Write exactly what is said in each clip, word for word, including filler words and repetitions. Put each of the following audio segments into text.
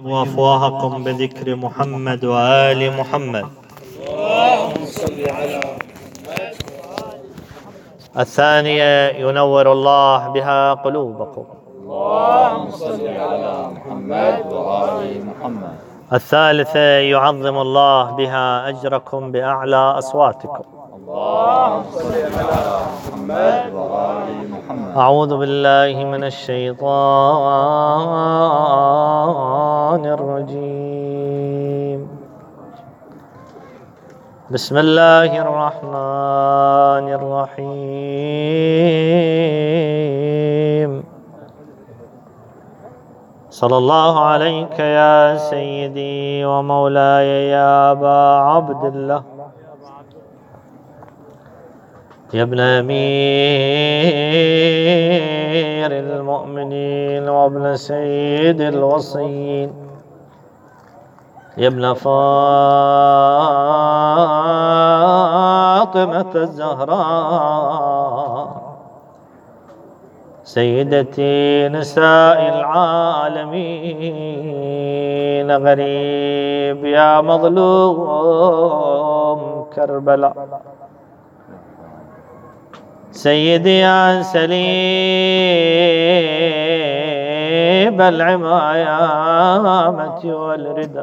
طيبوا أفواهكم بذكر محمد وآل محمد. اللهم صل على الثانية ينور الله بها قلوبكم. اللهم صل على محمد وآل محمد. الثالثة يعظم الله بها أجركم بأعلى أصواتكم. اللهم صل على محمد وآل محمد. أعوذ بالله من الشيطان الرجيم. بسم الله الرحمن الرحيم. صلى الله عليك يا سيدي ومولاي يا أبا عبد الله، يا ابن أمير المؤمنين وابن سيد الوصيين، يا ابن فاطمة الزهراء سيدتي نساء العالمين، غريب يا مظلوم كربلاء، سيدي يا سليب العمامة والردى،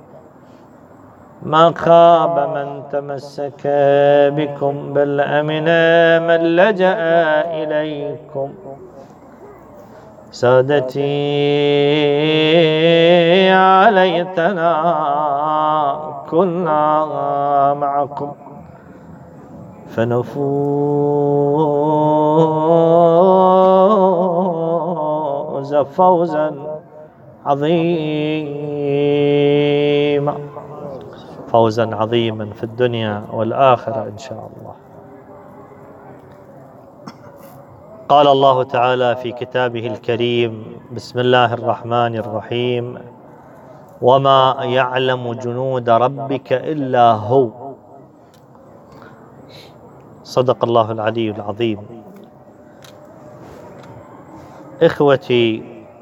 ما خاب من تمسك بكم بل أمن من لجأ إليكم، سادتي يا ليتنا كنا معكم فنفوز فوزا عظيما، فوزا عظيما في الدنيا والآخرة إن شاء الله. قال الله تعالى في كتابه الكريم: بسم الله الرحمن الرحيم: وما يعلم جنود ربك إلا هو. صدق الله العلي العظيم. إخوتي،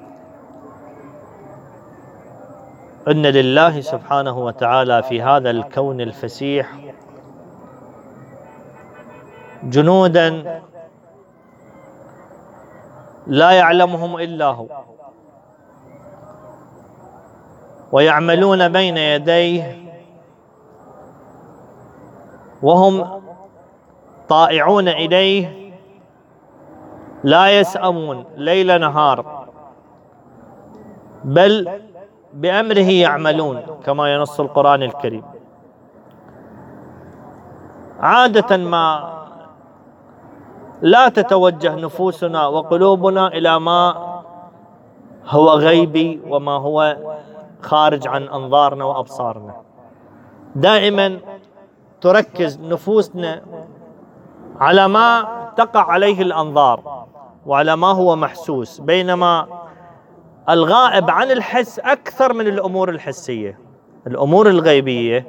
إن لله سبحانه وتعالى في هذا الكون الفسيح جنودا لا يعلمهم إلا هو، ويعملون بين يديه وهم طائعون إليه، لا يسأمون ليل نهار، بل بأمره يعملون كما ينص القرآن الكريم. عادة ما لا تتوجه نفوسنا وقلوبنا إلى ما هو غيبي وما هو خارج عن أنظارنا وأبصارنا، دائما تركز نفوسنا على ما تقع عليه الأنظار وعلى ما هو محسوس، بينما الغائب عن الحس أكثر من الأمور الحسية. الأمور الغيبية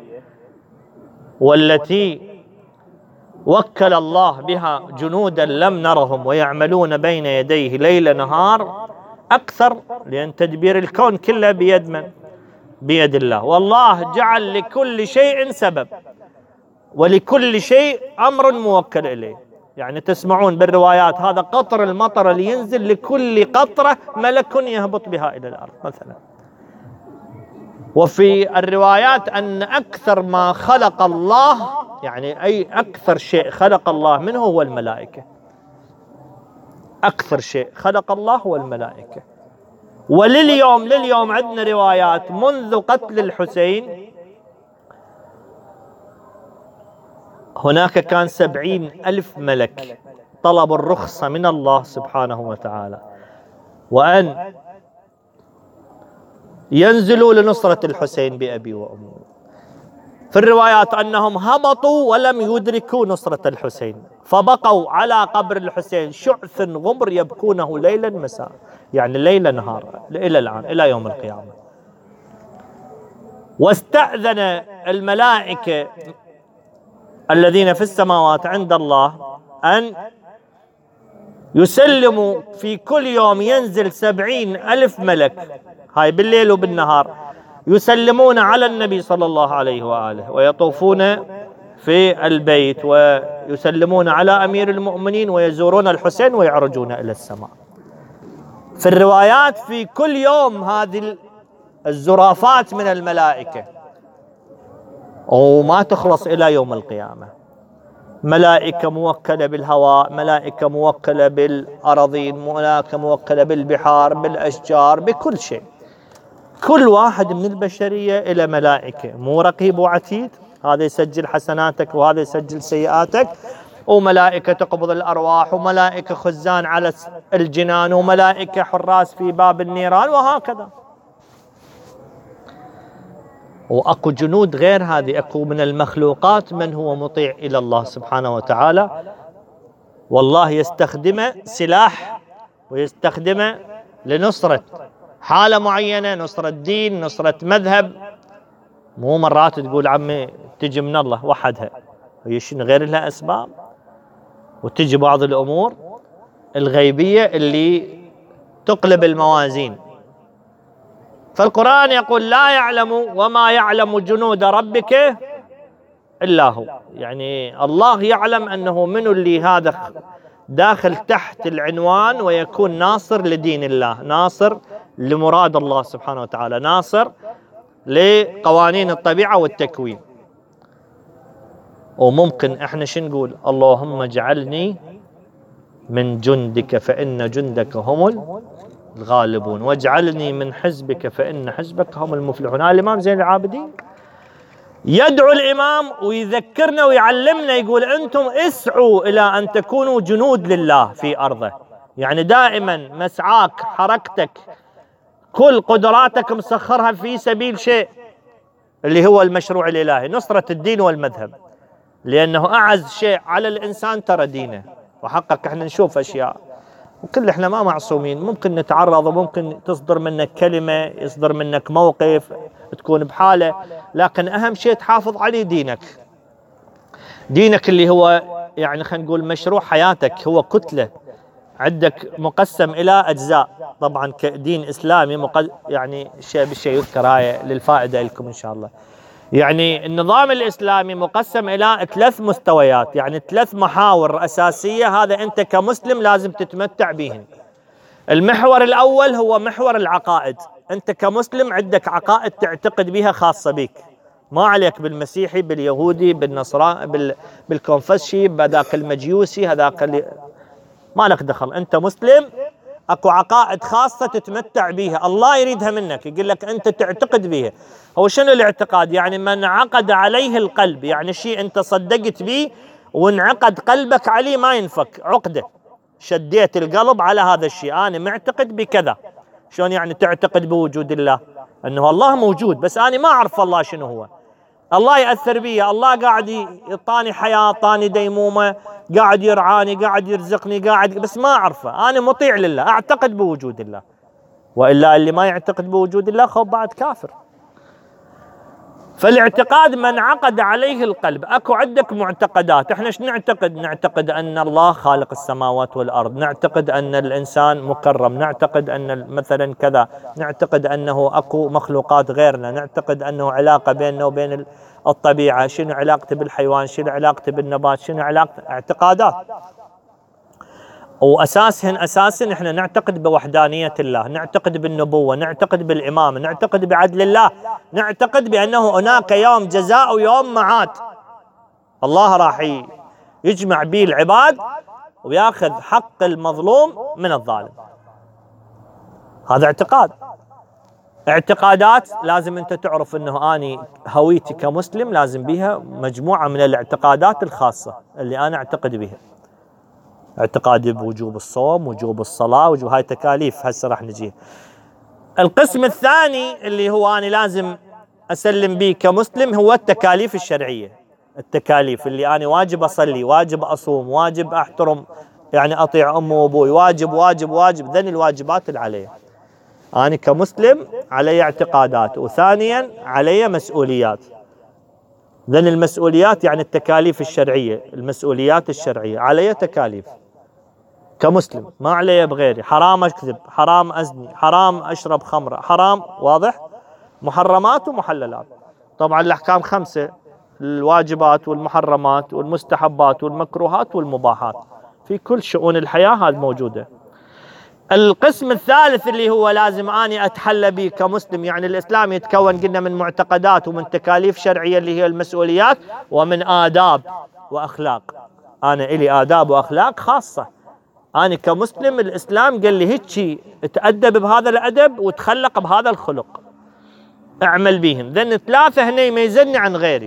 والتي وكل الله بها جنودا لم نرهم ويعملون بين يديه ليل نهار أكثر، لأن تدبير الكون كله بيد من؟ بيد الله. والله جعل لكل شيء سبب ولكل شيء أمر موكل إليه. يعني تسمعون بالروايات هذا قطر المطر اللي ينزل لكل قطرة ملك يهبط بها إلى الأرض مثلا. وفي الروايات أن أكثر ما خلق الله، يعني أي أكثر شيء خلق الله منه هو الملائكة. أكثر شيء خلق الله هو الملائكة. ولليوم لليوم عندنا روايات منذ قتل الحسين هناك كان سبعين ألف ملك طلبوا الرخصة من الله سبحانه وتعالى وأن ينزلوا لنصرة الحسين بأبي وأمي. في الروايات أنهم هبطوا ولم يدركوا نصرة الحسين، فبقوا على قبر الحسين شعث غبر يبكونه ليلا مساء، يعني ليل نهار إلى الآن إلى يوم القيامة. واستأذن الملائكة الذين في السماوات عند الله أن يسلم في كل يوم ينزل سبعين ألف ملك، هاي بالليل وبالنهار، يسلمون على النبي صلى الله عليه وآله، ويطوفون في البيت ويسلمون على أمير المؤمنين ويزورون الحسين ويعرجون إلى السماء. في الروايات في كل يوم هذه الزرافات من الملائكة، وما تخلص إلى يوم القيامة. ملائكة موكلة بالهواء، ملائكة موكلة بالأراضين، ملائكة موكلة بالبحار، بالأشجار، بكل شيء. كل واحد من البشرية إلى ملائكة، مو رقيب وعتيد، هذا يسجل حسناتك وهذا يسجل سيئاتك، وملائكة تقبض الأرواح، وملائكة خزان على الجنان، وملائكة حراس في باب النيران، وهكذا. وأكو جنود غير هذه، أكو من المخلوقات من هو مطيع إلى الله سبحانه وتعالى، والله يستخدمه سلاح ويستخدمه لنصرة حالة معينة، نصرة دين، نصرة مذهب. مو مرات تقول عمي تجي من الله وحدها، هي شنو غير لها أسباب، وتجي بعض الأمور الغيبية اللي تقلب الموازين. فالقرآن يقول لا يعلم وما يعلم جنود ربك إلا هو، يعني الله يعلم أنه من اللي هذا داخل تحت العنوان ويكون ناصر لدين الله، ناصر لمراد الله سبحانه وتعالى، ناصر لقوانين الطبيعة والتكوين. وممكن احنا شو نقول؟ اللهم اجعلني من جندك فإن جندك هم الغالبون، واجعلني من حزبك فإن حزبك هم المفلحون. هذا الإمام زين العابدين يدعو الإمام ويذكرنا ويعلمنا، يقول أنتم اسعوا إلى أن تكونوا جنود لله في أرضه، يعني دائما مسعاك، حركتك، كل قدراتك مسخرها في سبيل شيء اللي هو المشروع الإلهي، نصرة الدين والمذهب، لأنه أعز شيء على الإنسان ترى دينه. وحقق احنا نشوف أشياء، وكل احنا ما معصومين، ممكن نتعرض وممكن تصدر منك كلمة، يصدر منك موقف، تكون بحالة، لكن أهم شيء تحافظ عليه دينك. دينك اللي هو يعني خلينا نقول مشروع حياتك، هو كتلة عندك مقسم إلى أجزاء. طبعا كدين إسلامي مقد... يعني شيء بالشيء يذكر هاي للفائدة لكم إن شاء الله. يعني النظام الإسلامي مقسم إلى ثلاث مستويات، يعني ثلاث محاور أساسية، هذا أنت كمسلم لازم تتمتع بهن. المحور الأول هو محور العقائد، أنت كمسلم عندك عقائد تعتقد بها خاصة بك، ما عليك بالمسيحي، باليهودي، بالنصراني، بال... بالكونفشي، بذاك المجيوسي، هذاك اللي ما لك دخل. أنت مسلم، أكو عقائد خاصة تتمتع بها، الله يريدها منك، يقول لك أنت تعتقد بها. هو شنو الاعتقاد؟ يعني من عقد عليه القلب، يعني شيء أنت صدقت به وانعقد قلبك عليه ما ينفك، عقدة، شديت القلب على هذا الشيء، أنا معتقد بكذا. شلون يعني تعتقد بوجود الله؟ أنه الله موجود بس أنا ما أعرف الله شنو هو. الله يأثر بي، الله قاعد يعطاني حياة، يعطاني ديمومة، قاعد يرعاني، قاعد يرزقني، قاعد، بس ما أعرفه، أنا مطيع لله، أعتقد بوجود الله. وإلا اللي ما يعتقد بوجود الله خب بعد كافر. فالاعتقاد من عقد عليه القلب. أكو عندك معتقدات، احنا ايش نعتقد؟ نعتقد أن الله خالق السماوات والأرض، نعتقد أن الإنسان مكرم، نعتقد أن مثلا كذا، نعتقد أنه أكو مخلوقات غيرنا، نعتقد أنه علاقة بيننا وبين الطبيعة، شنو علاقته بالحيوان، شنو علاقته بالنبات، شنو علاقته، اعتقادات. وأساسهن أساسا احنا نعتقد بوحدانية الله، نعتقد بالنبوة، نعتقد بالإمامة، نعتقد بعدل الله، نعتقد بأنه هناك يوم جزاء ويوم معاد، الله راح يجمع به العباد ويأخذ حق المظلوم من الظالم. هذا اعتقاد. اعتقادات لازم أنت تعرف أنه أني هويتي كمسلم لازم بها مجموعة من الاعتقادات الخاصة اللي أنا أعتقد بها. اعتقادي بوجوب الصوم، وجوب الصلاة، وجوب، هاي تكاليف هسه راح نجي. القسم الثاني اللي هو أنا لازم أسلم به كمسلم هو التكاليف الشرعية، التكاليف اللي أنا واجب أصلي، واجب أصوم، واجب أحترم، يعني أطيع أمي وأبوي، واجب واجب واجب، ذن الواجبات اللي علي. أنا كمسلم علي اعتقادات، وثانيا علي مسؤوليات. ذن المسؤوليات يعني التكاليف الشرعية، المسؤوليات الشرعية علي تكاليف. كمسلم ما علي بغيري، حرام أكذب، حرام أزني، حرام أشرب خمرة، حرام، واضح؟ محرمات ومحللات. طبعا الأحكام خمسة: الواجبات والمحرمات والمستحبات والمكروهات والمباحات، في كل شؤون الحياة هذه موجودة. القسم الثالث اللي هو لازم أني أتحلى به كمسلم، يعني الإسلام يتكون قلنا من معتقدات ومن تكاليف شرعية اللي هي المسؤوليات، ومن آداب وأخلاق. أنا إلي آداب وأخلاق خاصة، أنا كمسلم الإسلام قال لي هيك تأدب بهذا الأدب وتخلق بهذا الخلق، أعمل بهم. ذن ثلاثة هنا يميزني عن غيري.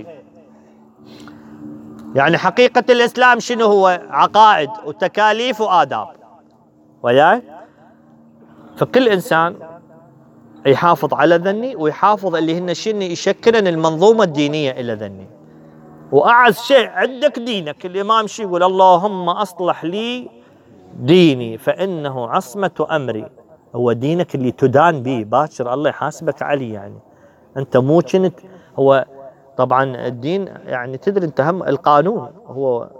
يعني حقيقة الإسلام شنو هو؟ عقائد وتكاليف وآداب، وياي؟ فكل إنسان يحافظ على ذني ويحافظ اللي هن شنو يشكلن المنظومة الدينية إلى ذني. وأعز شيء عندك دينك. الإمام شي يقول: اللهم أصلح لي ديني فإنه عصمة أمري. هو دينك اللي تدان به، باكر الله يحاسبك عليه. يعني أنت مو كنت هو طبعا الدين، يعني تدري أنت هم القانون هو.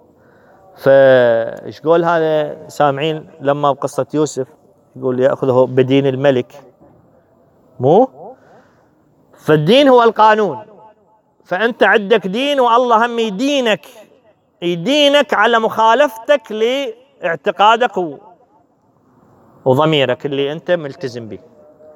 فإيش قول هذا سامعين لما بقصة يوسف يقول يأخذه بدين الملك، مو؟ فالدين هو القانون. فأنت عندك دين والله هم يدينك يدينك على مخالفتك لاعتقادك وضميرك اللي أنت ملتزم به.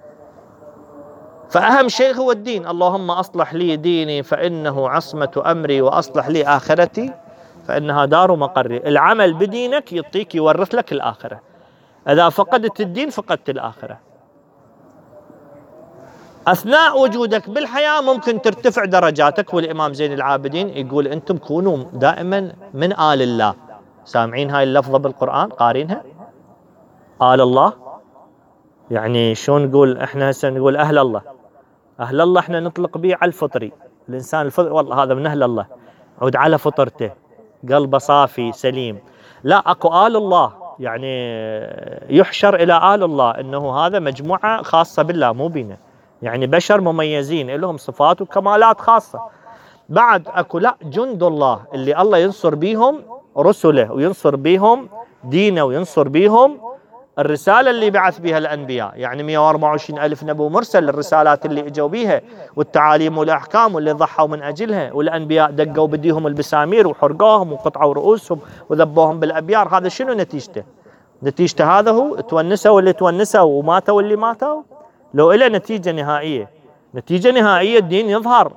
فأهم شيء هو الدين. اللهم أصلح لي ديني فإنه عصمة أمري وأصلح لي آخرتي فإنها دار مقري. العمل بدينك يعطيك يورث لك الآخرة. إذا فقدت الدين فقدت الآخرة. أثناء وجودك بالحياة ممكن ترتفع درجاتك. والإمام زين العابدين يقول: أنتم كونوا دائما من آل الله. سامعين هاي اللفظة بالقرآن؟ قارينها؟ آل الله يعني شلون نقول احنا هسه نقول أهل الله؟ أهل الله احنا نطلق به على الفطري. الإنسان الفطري والله هذا من أهل الله، عود على فطرته، قلبه صافي سليم. لا، أكو آل الله يعني يحشر إلى آل الله، إنه هذا مجموعة خاصة بالله مو بينا، يعني بشر مميزين لهم صفات وكمالات خاصة. بعد أكو لا جند الله اللي الله ينصر بيهم رسله وينصر بيهم دينه وينصر بيهم الرسالة اللي بعث بها الأنبياء. يعني مئة وأربعة وعشرين ألف نبي مرسل، الرسالات اللي اجوا بيها والتعاليم والأحكام واللي ضحوا من أجلها. والأنبياء دقوا بديهم البسامير وحرقوهم وقطعوا رؤوسهم وذبوهم بالأبيار. هذا شنو نتيجته؟ نتيجته هذا هو تونسوا اللي تونسوا وماتوا اللي ماتوا. لو إلى نتيجة نهائية، نتيجة نهائية الدين يظهر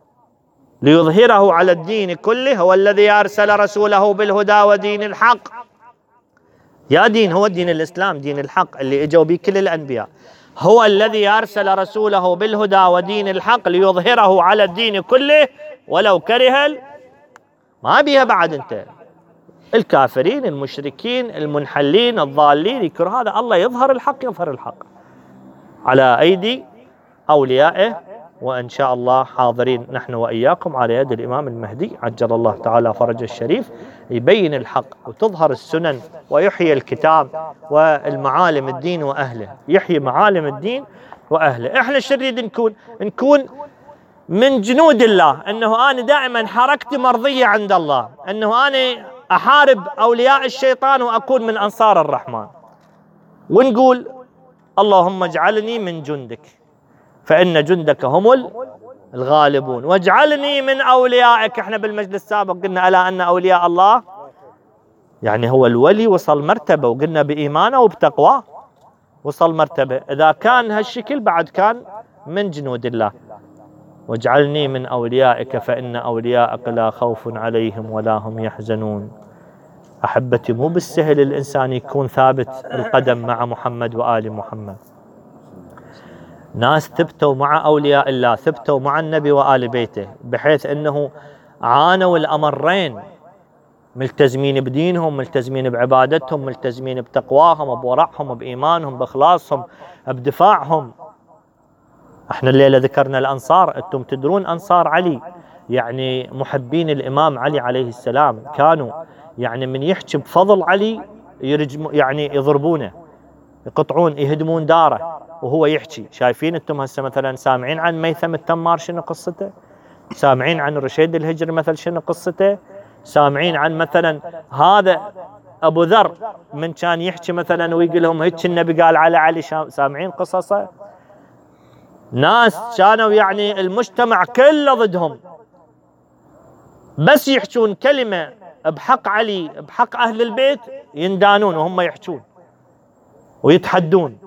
ليظهره على الدين كله. هو الذي أرسل رسوله بالهدى ودين الحق. يا دين هو دين الإسلام، دين الحق اللي اجوا به كل الأنبياء. هو الذي أرسل رسوله بالهدى ودين الحق ليظهره على الدين كله ولو كره ما بيها بعد انت الكافرين المشركين المنحلين الضالين يكره. هذا الله يظهر الحق، يظهر الحق على أيدي أوليائه. وإن شاء الله حاضرين نحن وإياكم على يد الإمام المهدي عجل الله تعالى فرجه الشريف، يبين الحق وتظهر السنن ويحيي الكتاب والمعالم الدين وأهله. يحيي معالم الدين وأهله. إحنا شو نريد نكون؟ نكون من جنود الله. أنه أنا دائما حركتي مرضية عند الله، أنه أنا أحارب أولياء الشيطان وأكون من أنصار الرحمن. ونقول: اللهم اجعلني من جندك فإن جندك هم الغالبون، واجعلني من أوليائك. احنا بالمجلس السابق قلنا ألا أن أولياء الله يعني هو الولي وصل مرتبة، وقلنا بإيمانه وبتقواه وصل مرتبة. إذا كان هالشكل بعد كان من جنود الله. واجعلني من أوليائك فإن أوليائك لا خوف عليهم ولا هم يحزنون. أحبتي مو بالسهل الإنسان يكون ثابت القدم مع محمد وآل محمد. ناس ثبتوا مع أولياء الله، ثبتوا مع النبي وآل بيته، بحيث أنه عانوا الأمرين، ملتزمين بدينهم، ملتزمين بعبادتهم، ملتزمين بتقواهم، بورعهم، بإيمانهم، بإخلاصهم، بدفاعهم. احنا الليلة ذكرنا الأنصار. أنتم تدرون أنصار علي يعني محبين الإمام علي عليه السلام كانوا يعني من يحكي بفضل علي يرجم يعني يضربونه، يقطعون، يهدمون داره وهو يحكي. شايفين انتم هسه مثلا سامعين عن ميثم التمار شنو قصته؟ سامعين عن رشيد الهجري مثلا شنو قصته؟ سامعين عن مثلا هذا أبو ذر من كان يحكي مثلا ويقول لهم هيك النبي قال على علي، سامعين قصصه؟ ناس كانوا يعني المجتمع كله ضدهم، بس يحجون كلمة بحق علي بحق أهل البيت يندانون وهم يحجون ويتحدون.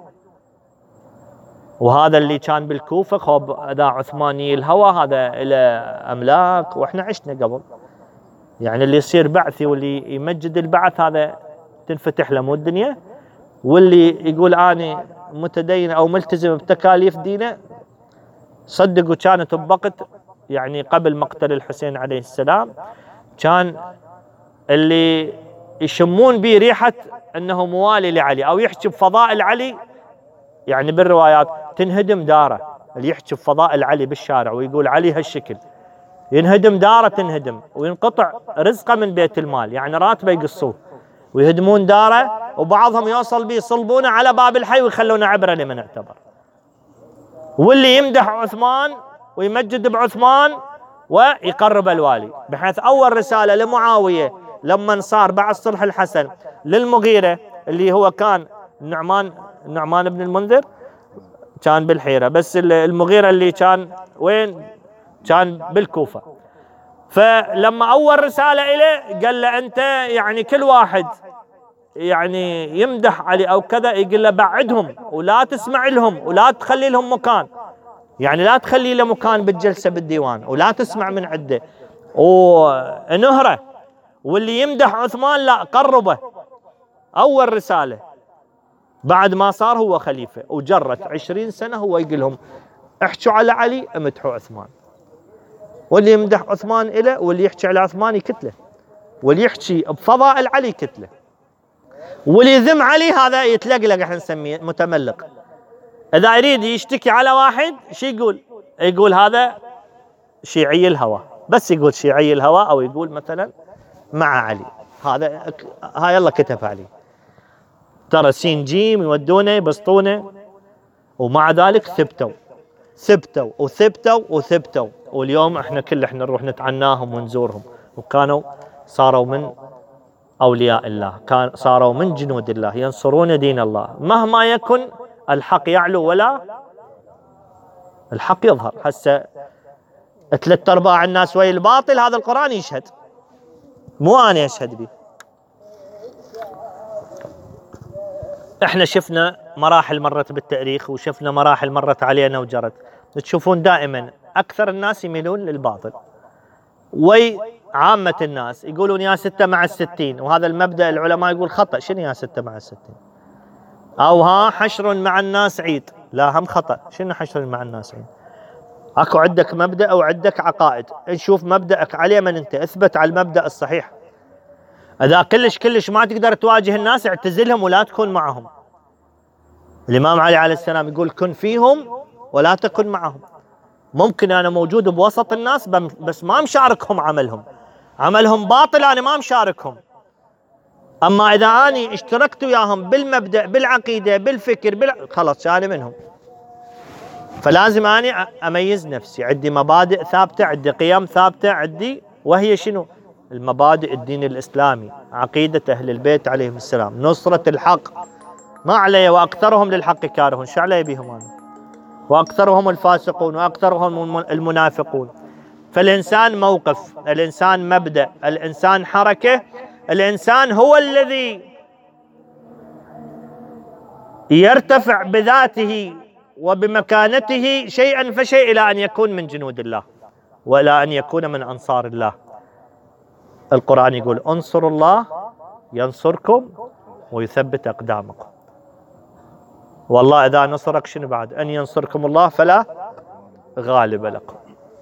وهذا اللي كان بالكوفة خوب أذا عثماني الهوى، هذا إلى أملاك وإحنا عشنا قبل. يعني اللي يصير بعثي واللي يمجد البعث هذا تنفتح له مو الدنيا، واللي يقول أنا متدين أو ملتزم بتكاليف دينه صدقوا كانت بوقت يعني قبل مقتل الحسين عليه السلام كان اللي يشمون به ريحة أنه موالي لعلي أو يحكي بفضائل علي، يعني بالروايات تنهدم داره. اللي يحكي بفضائل علي بالشارع ويقول علي هالشكل ينهدم داره، تنهدم وينقطع رزقه من بيت المال، يعني راتبه يقصوه ويهدمون داره، وبعضهم يوصل به يصلبونه على باب الحي ويخلونه عبرة لمن اعتبر. واللي يمدح عثمان ويمجد بعثمان ويقرب الوالي، بحيث أول رسالة لمعاوية لما صار بعد صلح الحسن للمغيرة اللي هو كان النعمان النعمان بن المنذر كان بالحيرة، بس المغيرة اللي كان وين؟ كان بالكوفة. فلما أول رسالة إليه قال له أنت يعني كل واحد يعني يمدح علي أو كذا يقول له بعدهم ولا تسمع لهم ولا تخلي لهم مكان، يعني لا تخلي له مكان بالجلسة بالديوان ولا تسمع من عنده ونهره. واللي يمدح عثمان لا قربه. أول رسالة بعد ما صار هو خليفة وجرت عشرين سنة هو يقول لهم احكوا على علي امدحوا عثمان، واللي يمدح عثمان إله واللي يحكي على عثمان يكتله، واللي يحكي بفضائل علي كتله، واللي يذم علي هذا يتلقلق، احنا نسميه متملق. إذا يريد يشتكي على واحد شو يقول؟ يقول هذا شيعي الهوى، بس يقول شيعي الهوى أو يقول مثلا مع علي، هذا هاي الله كتب عليه. ترى سين جيم يودونه يبسطونه، ومع ذلك ثبتوا ثبتوا وثبتوا وثبتوا، واليوم احنا كل احنا نروح نتعناهم ونزورهم، وكانوا صاروا من أولياء الله، كان صاروا من جنود الله ينصرون دين الله مهما يكن. الحق يعلو ولا الحق يظهر. هسه ثلاث ارباع الناس ويا الباطل، هذا القرآن يشهد مو أنا أشهد به. احنا شفنا مراحل مرت بالتاريخ وشفنا مراحل مرت علينا وجرت. تشوفون دائما أكثر الناس يميلون للباطل، وعامة الناس يقولون يا ستة مع الستين، وهذا المبدأ العلماء يقول خطأ. شنو يا ستة مع الستين؟ أو ها حشر مع الناس عيد، لا هم خطأ. شنو حشر مع الناس عيد؟ أكو عندك مبدأ أو عندك عقائد، نشوف مبدأك عليه من أنت، اثبت على المبدأ الصحيح. إذا كلش كلش ما تقدر تواجه الناس اعتزلهم ولا تكون معهم. الإمام علي عليه السلام يقول كن فيهم ولا تكن معهم. ممكن أنا موجود بوسط الناس بس ما مشاركهم عملهم، عملهم باطل أنا ما مشاركهم. أما إذا أنا اشتركت وياهم بالمبدأ بالعقيدة بالفكر بال... خلاص أنا منهم. فلازم أنا أميز نفسي، عندي مبادئ ثابتة، عندي قيم ثابتة، عندي وهي شنو؟ المبادئ الدين الإسلامي، عقيدة أهل البيت عليهم السلام، نصرة الحق. ما علي وأكثرهم للحق كارهون، شو علي بهم أنا؟ وأكثرهم الفاسقون وأكثرهم المنافقون. فالإنسان موقف، الإنسان مبدأ، الإنسان حركة، الإنسان هو الذي يرتفع بذاته وبمكانته شيئا فشيء إلى أن يكون من جنود الله وإلى أن يكون من أنصار الله. القرآن يقول انصروا الله ينصركم ويثبت أقدامكم. والله إذا نصرك شنو بعد؟ أن ينصركم الله فلا غالب لكم.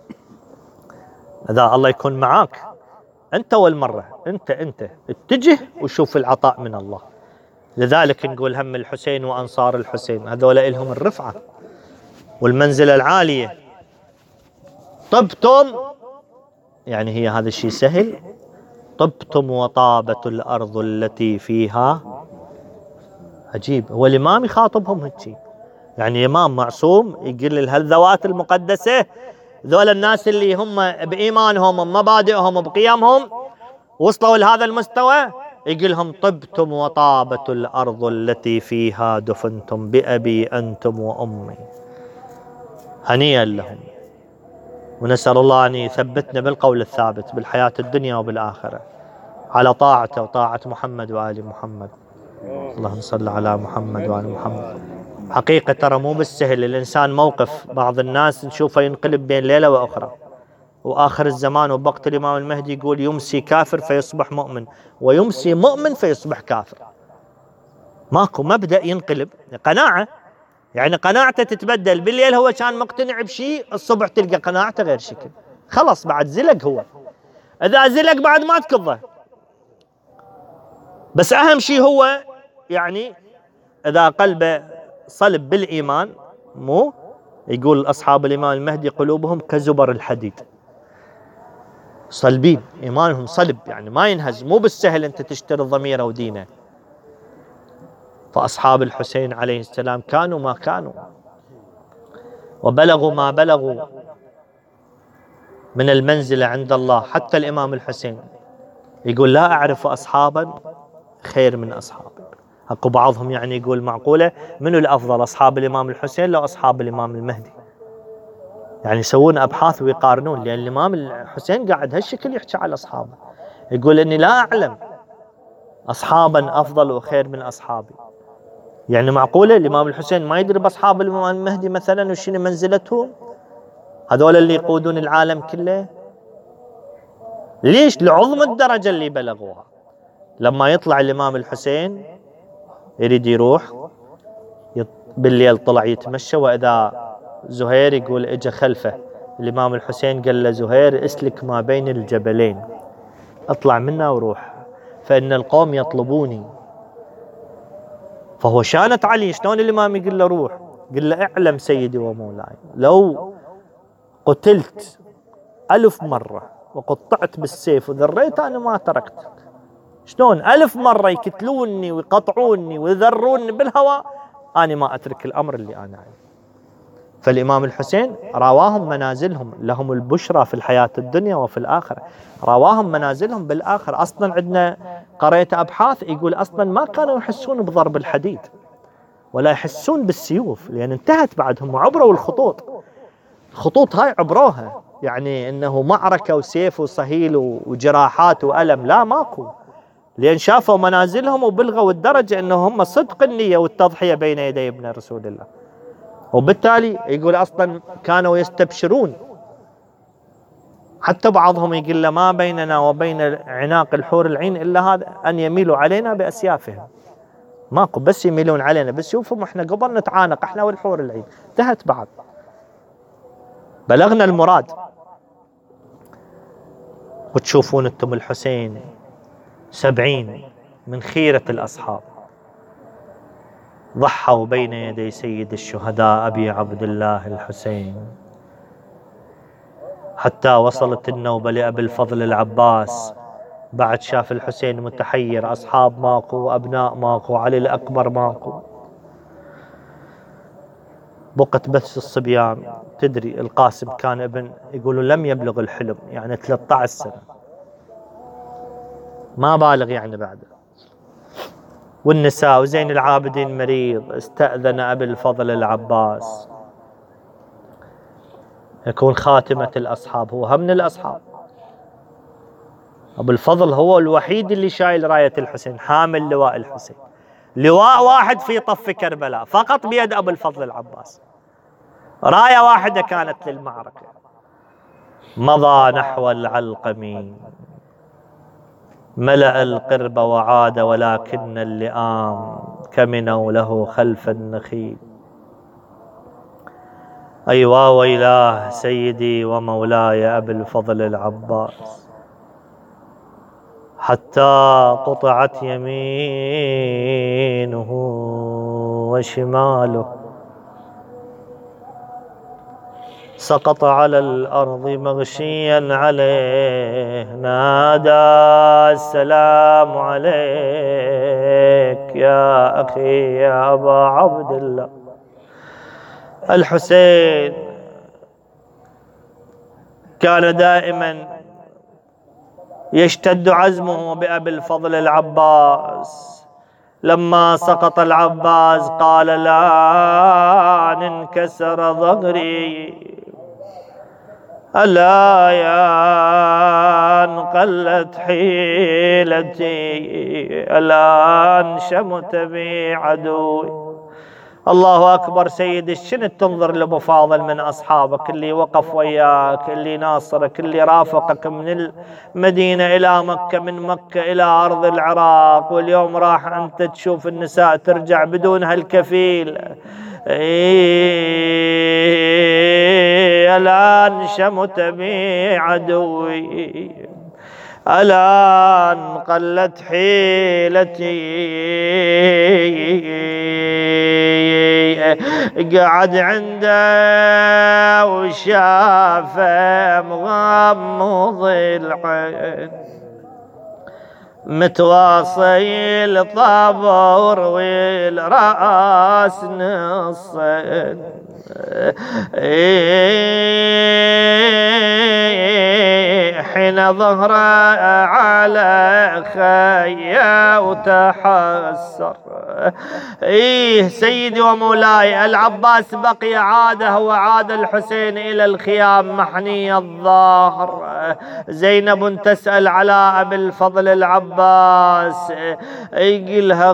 إذا الله يكون معاك أنت والمرة، أنت أنت اتجه وشوف العطاء من الله. لذلك نقول هم الحسين وأنصار الحسين هذول إلهم الرفعة والمنزلة العالية. طبتم، يعني هي هذا الشيء سهل؟ طبتم وطابت الأرض التي فيها. عجيب، هو الإمام يخاطبهم هيك، يعني إمام معصوم يقول للذوات المقدسة ذول الناس اللي هم بإيمانهم ومبادئهم وبقيمهم وصلوا لهذا المستوى، يقول لهم طبتم وطابت الأرض التي فيها دفنتم بأبي أنتم وأمي. هنيئا لهم، ونسأل الله أن يثبتنا بالقول الثابت بالحياة الدنيا وبالآخرة على طاعته وطاعة محمد وآل محمد. اللهم صل على محمد وآل محمد. حقيقة ترى مو بالسهل الإنسان موقف، بعض الناس نشوفه ينقلب بين ليلة وأخرى، وآخر الزمان وبوقت الإمام المهدي يقول يمسي كافر فيصبح مؤمن، ويمسي مؤمن فيصبح كافر. ماكو مبدأ ينقلب، قناعة، يعني قناعته تتبدل. بالليل هو كان مقتنع بشيء، الصبح تلقى قناعته غير شكل. خلاص بعد زلق، هو إذا زلق بعد ما تكضه. بس أهم شيء هو يعني إذا قلبه صلب بالإيمان، مو يقول أصحاب الإمام المهدي قلوبهم كزبر الحديد، صلبين، إيمانهم صلب، يعني ما ينهز. مو بالسهل أنت تشتري ضميره ودينه. فأصحاب الحسين عليه السلام كانوا ما كانوا وبلغوا ما بلغوا من المنزلة عند الله. حتى الإمام الحسين يقول لا أعرف أصحابا خير من أصحابي. أكو بعضهم يعني يقول معقولة منو الأفضل، أصحاب الإمام الحسين لو أصحاب الإمام المهدي؟ يعني يسوون أبحاث ويقارنون، لأن الإمام الحسين قاعد هالشكل يحكي على أصحابه، يقول إني لا أعلم أصحابا أفضل وخير من أصحابي. يعني معقولة الإمام الحسين ما يدري بأصحاب الإمام المهدي مثلا وشنو منزلتهم؟ هذول اللي يقودون العالم كله. ليش؟ لعظم الدرجة اللي بلغوها. لما يطلع الإمام الحسين يريد يروح بالليل، طلع يتمشى، وإذا زهير يقول اجى خلفه الإمام الحسين قال له زهير اسلك ما بين الجبلين، اطلع منا وروح، فإن القوم يطلبوني. فهو شانت علي. شلون الإمام يقول له روح؟ قال له اعلم سيدي ومولاي لو قتلت ألف مرة وقطعت بالسيف وذريت أنا ما تركتك. شلون ألف مرة يكتلوني ويقطعوني ويذروني بالهواء أنا ما أترك الأمر اللي أنا عليه. فالإمام الحسين رواهم منازلهم، لهم البشرى في الحياة الدنيا وفي الآخرة، رواهم منازلهم بالآخرة. أصلا عندنا قريت أبحاث يقول أصلا ما كانوا يحسون بضرب الحديد ولا يحسون بالسيوف، لأن انتهت بعدهم وعبروا الخطوط. الخطوط هاي عبروها، يعني إنه معركة وسيف وصهيل وجراحات وألم، لا ماكو، لأن شافوا منازلهم وبلغوا الدرجة إنه هم صدق النية والتضحية بين يدي ابن رسول الله. وبالتالي يقول أصلا كانوا يستبشرون. حتى بعضهم يقول له ما بيننا وبين عناق الحور العين إلا هذا أن يميلوا علينا بأسيافهم. ماكو، بس يميلون علينا بسيوفهم، احنا قبل نتعانق احنا والحور العين. انتهت بعد، بلغنا المراد. وتشوفون انتم الحسين سبعين من خيرة الأصحاب ضحوا بين يدي سيد الشهداء أبي عبد الله الحسين، حتى وصلت النوبة لأبي الفضل العباس. بعد شاف الحسين متحير، أصحاب ماكو وأبناء ماكو، علي الأكبر ماكو، بقت بس الصبيان. تدري القاسم كان ابن، يقولوا لم يبلغ الحلم، يعني ثلاثة عشر سنة، ما بالغ يعني بعده. والنساء وزين العابدين مريض، استأذن أبي الفضل العباس يكون خاتمة الأصحاب، هو هم من الأصحاب. أبو الفضل هو الوحيد اللي شايل راية الحسين، حامل لواء الحسين، لواء واحد في طف كربلاء فقط بيد أبو الفضل العباس، راية واحدة كانت للمعركة. مضى نحو العلقم ملأ القرب وعاد، ولكن اللئام كمنوا له خلف النخيل. أيوا ويلاه سيدي ومولاي أبي الفضل العباس، حتى قطعت يمينه وشماله، سقط على الأرض مغشيا عليه، نادى السلام عليك يا أخي يا أبا عبد الله. الحسين كان دائما يشتد عزمه بأبي الفضل العباس. لما سقط العباس قال لا انكسر ظهري، ألا يا قلت حيلتي، ألا شمت بي عدوي. الله أكبر. سيد الشنت تنظر لأبو فاضل من أصحابك اللي وقف وياك، اللي ناصرك، اللي رافقك من المدينة إلى مكة، من مكة إلى أرض العراق، واليوم راح أنت تشوف النساء ترجع بدون هالكفيل. إيه الآن شمت بي عدوي، الآن قلت حيلتي. قعد عنده وشافه مغمض العين، متواصل طابور والرأس نصين. حين ظهر على خيا وتحسر. إيه سيدي ومولاي العباس بقي عاده وعاد الحسين إلى الخيام محني الظهر. زينب تسأل على أبي الفضل العباس، يقلها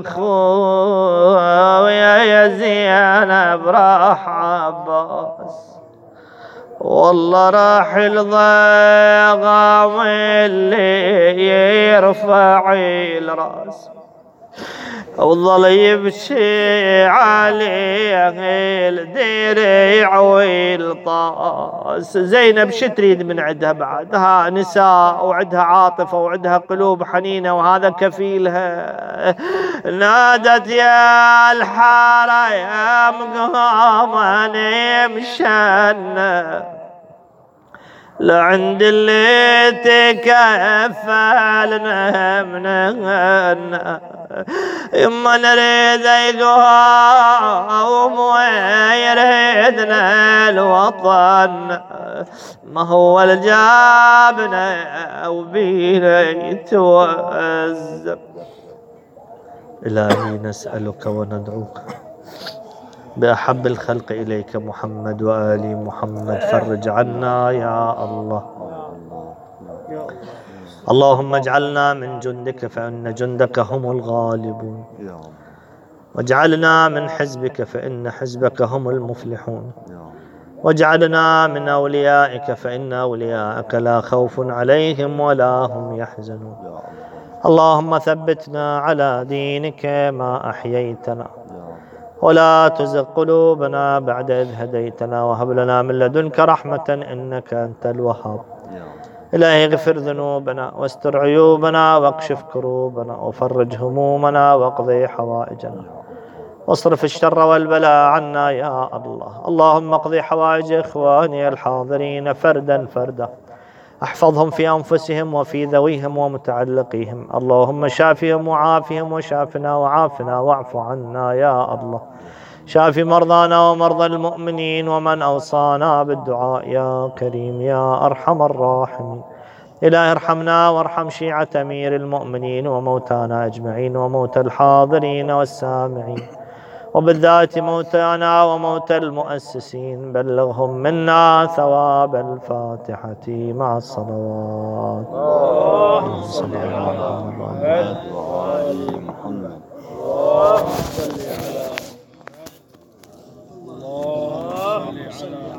خويا يا زينب راح عباس، والله راح الضغام اللي يرفع الراس، وظل يبكي عليه الدريع والطاس. زينب شو تريد من عندها بعدها؟ نساء وعندها عاطفة وعندها قلوب حنينة، وهذا كفيلها. نادت يا الحارة يا مقامة يمشن، لعند اللي تكفلنا منهن، يما نريد يقوم ويريدنا الوطن، ما هو الجابنا وبينا يتوزن. إلهي نسألك وندعوك بأحب الخلق إليك محمد وآل محمد، فرج عنا يا الله. اللهم اجعلنا من جندك فإن جندك هم الغالبون، واجعلنا من حزبك فإن حزبك هم المفلحون، واجعلنا من أوليائك فإن أولياءك لا خوف عليهم ولا هم يحزنون. اللهم ثبتنا على دينك ما أحييتنا، ولا تزغ قلوبنا بعد إذ هديتنا، وهب لنا من لدنك رحمة إنك أنت الوهاب. إلهي اغفر ذنوبنا واستر عيوبنا واكشف كروبنا وفرج همومنا واقضي حوائجنا واصرف الشر والبلاء عنا يا الله. اللهم اقضي حوائج إخواني الحاضرين فردا فردا، احفظهم في أنفسهم وفي ذويهم ومتعلقيهم. اللهم شافهم وعافهم وشافنا وعافنا واعف عنا يا الله. شاف مرضانا ومرضى المؤمنين ومن أوصانا بالدعاء يا كريم يا أرحم الراحمين. إلهي ارحمنا وارحم شيعة أمير المؤمنين وموتانا أجمعين، وموتى الحاضرين والسامعين، وبالذات موتانا وموتى المؤسسين. بلغهم منا ثواب الفاتحة مع الصلوات. اللهم صل على محمد وآل محمد.